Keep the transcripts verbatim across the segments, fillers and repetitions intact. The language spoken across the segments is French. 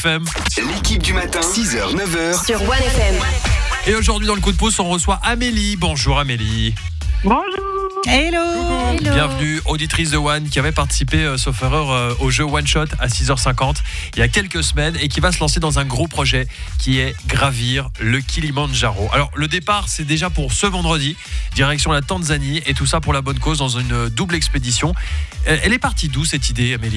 M. L'équipe du matin, six heures neuf heures sur One F M. Et aujourd'hui dans le coup de pouce, on reçoit Amélie. Bonjour Amélie. Bonjour. Hello. Hello. Bienvenue, auditrice de One qui avait participé, euh, sauf erreur, euh, au jeu One Shot à six heures cinquante il y a quelques semaines et qui va se lancer dans un gros projet qui est gravir le Kilimandjaro. Alors le départ c'est déjà pour ce vendredi, direction la Tanzanie et tout ça pour la bonne cause dans une double expédition. Elle est partie d'où cette idée, Amélie ?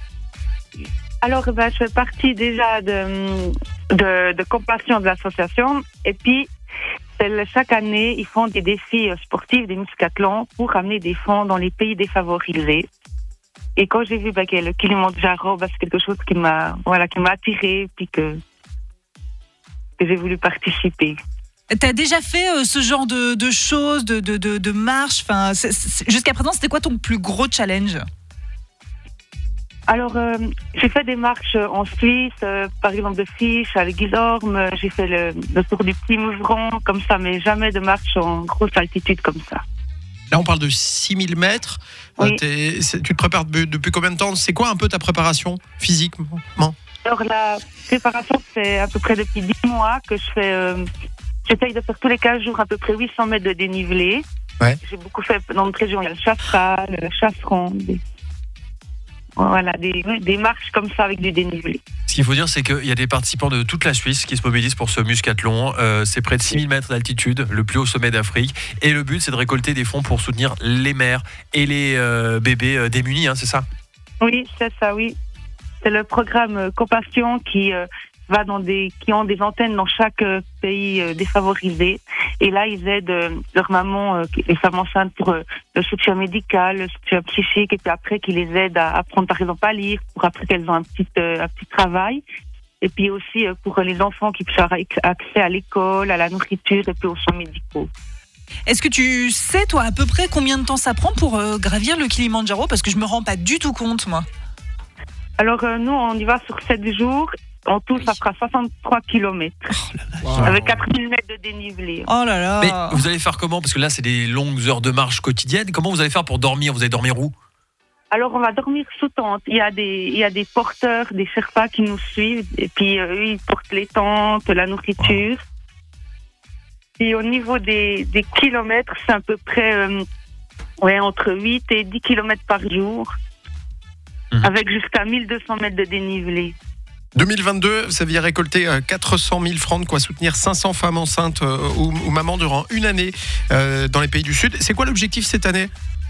Alors ben, je fais partie déjà de, de, de compassion de l'association et puis chaque année, ils font des défis sportifs, des muscathlons, pour amener des fonds dans les pays défavorisés. Et quand j'ai vu bah, que le Kilimandjaro, bah, c'est quelque chose qui m'a, voilà, qui m'a attirée, puis que, que j'ai voulu participer. T'as déjà fait euh, ce genre de, de choses, de, de, de, de marches, enfin, c'est, c'est, jusqu'à présent, c'était quoi ton plus gros challenge ? Alors, euh, j'ai fait des marches en Suisse, euh, par exemple de Fiche, avec Guilorme, j'ai fait le, le tour du Petit Mouvron, comme ça, mais jamais de marche en grosse altitude comme ça. Là, on parle de six mille mètres. Oui. Euh, t'es, c'est, tu te prépares depuis, depuis combien de temps ? C'est quoi un peu ta préparation physiquement ? Alors, la préparation, c'est à peu près depuis dix mois que je fais... Euh, j'essaye de faire tous les quinze jours à peu près huit cents mètres de dénivelé. Ouais. J'ai beaucoup fait dans notre région, il y a le Chasseral, le Chasseron, des... Voilà, des, des marches comme ça avec du dénivelé. Ce qu'il faut dire, c'est qu'il y a des participants de toute la Suisse qui se mobilisent pour ce muscathlon. Euh, c'est près de six mille mètres d'altitude, le plus haut sommet d'Afrique. Et le but, c'est de récolter des fonds pour soutenir les mères et les euh, bébés euh, démunis, hein, c'est ça ? Oui, c'est ça, oui. C'est le programme euh, Compassion qui euh, va dans des, qui ont des antennes dans chaque euh, pays euh, défavorisé. Et là, ils aident euh, leurs mamans, euh, les femmes enceintes, pour euh, le soutien médical, le soutien psychique, et puis après, qui les aident à apprendre, par exemple, à lire, pour après qu'elles ont un petit, euh, un petit travail. Et puis aussi euh, pour les enfants qui puissent avoir accès à l'école, à la nourriture, et puis aux soins médicaux. Est-ce que tu sais, toi, à peu près combien de temps ça prend pour euh, gravir le Kilimandjaro ? Parce que je me rends pas du tout compte, moi. Alors, euh, nous, on y va sur sept jours. En tout, ça fera soixante-trois kilomètres. Oh Wow. Avec quatre mille mètres de dénivelé. Oh là là. Mais vous allez faire comment ? Parce que là, c'est des longues heures de marche quotidiennes. Comment vous allez faire pour dormir ? Vous allez dormir où ? Alors, on va dormir sous tente. Il y a des, il y a des porteurs, des Sherpas qui nous suivent. Et puis, euh, eux, ils portent les tentes, la nourriture. Puis, au niveau des, des kilomètres, c'est à peu près euh, ouais, entre huit et dix kilomètres par jour. Mmh. Avec jusqu'à mille deux cents mètres de dénivelé. deux mille vingt-deux, vous aviez récolté quatre cent mille francs de quoi soutenir cinq cents femmes enceintes euh, ou, ou mamans durant une année euh, dans les pays du Sud. C'est quoi l'objectif cette année ?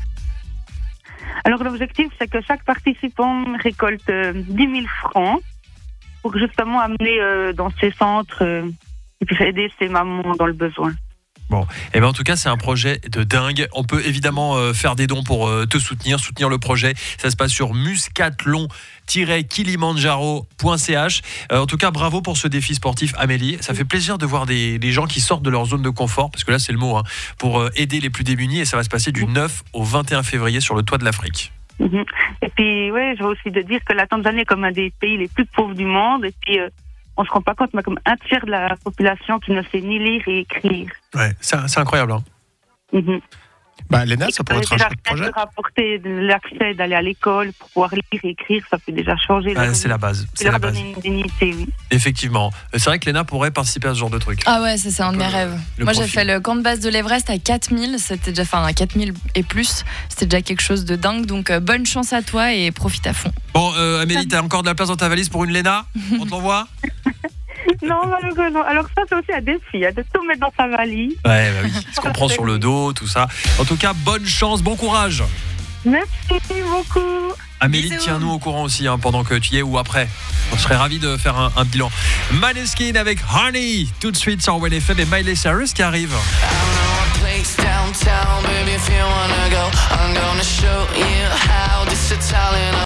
Alors, l'objectif, c'est que chaque participant récolte euh, dix mille francs pour justement amener euh, dans ces centres euh, et puis aider ces mamans dans le besoin. Bon, et ben en tout cas, c'est un projet de dingue. On peut évidemment euh, faire des dons pour euh, te soutenir, soutenir le projet. Ça se passe sur muscathlon tiret kilimandjaro point c h. Euh, en tout cas, bravo pour ce défi sportif, Amélie. Ça fait plaisir de voir des, des gens qui sortent de leur zone de confort, parce que là, c'est le mot, hein, pour euh, aider les plus démunis. Et ça va se passer du neuf au vingt et un février sur le toit de l'Afrique. Mm-hmm. Et puis, ouais, je veux aussi de dire que la Tanzanie est comme un des pays les plus pauvres du monde. Et puis, euh, on se rend pas compte, mais comme un tiers de la population qui ne sait ni lire et écrire. Ouais, c'est, c'est incroyable. Hein. Mm-hmm. Bah, Léna, ça pourrait être un déjà chouette projet. de rapporter de l'accès d'aller à l'école pour pouvoir lire et écrire, ça peut déjà changer. Ah, leur c'est vie. la base. Et C'est leur la base. donner une dignité, oui. Effectivement. C'est vrai que Léna pourrait participer à ce genre de truc. Ah ouais, ça c'est un de mes Le- rêves. le Moi j'ai profil. fait le camp de base de l'Everest à quatre mille, c'était déjà, enfin à quatre mille et plus, c'était déjà quelque chose de dingue. Donc euh, bonne chance à toi et profite à fond. Bon, euh, Amélie, t'as encore de la place dans ta valise pour une Léna ? On te l'envoie ? Non, malheureusement. Alors ça, c'est aussi un défi, hein, de tout mettre dans sa valise. Ouais, bah oui. Ce qu'on prend sur le dos, tout ça. En tout cas, bonne chance, bon courage. Merci beaucoup. Amélie, Bisous. tiens-nous au courant aussi hein, pendant que tu y es ou après. On serait ravis de faire un, un bilan. Maneskin avec Honey, tout de suite sur One F M et Miley Cyrus qui arrive. Place downtown, baby, if you wanna go, I'm gonna show you how this Italian